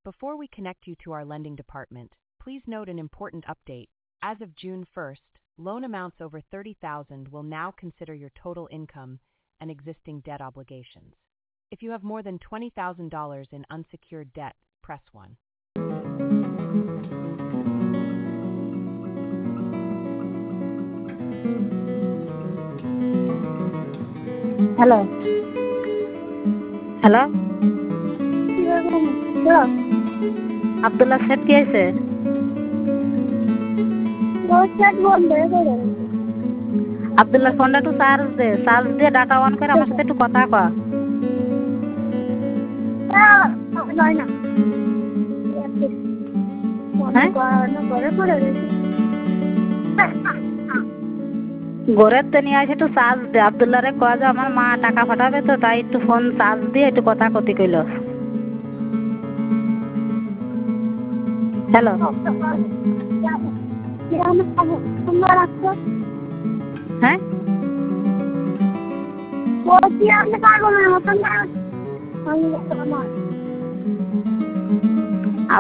Before we connect you to our lending department, please note an important update. As of June 1st, loan amounts over $30,000 will now consider your total income and existing debt obligations. If you have more than $20,000 in unsecured debt, press 1. Hello. Hello. Abdullah Seth কে আছে? আব্দুল্লাহ ফোনটা একটু charge দিয়ে data on করে আমার সাথে একটু কথা কয়। ঘরের তো নিয়ে আসে একটু চার্জ দে। আব্দুল্লাহ রে কয় যে আমার মা টাকা পাঠাবে তো তাই একটু ফোন চার্জ দিয়ে একটু কথা কতি কইল। হ্যালো। হ্যাঁ বলছি আপনি পাগলের মতন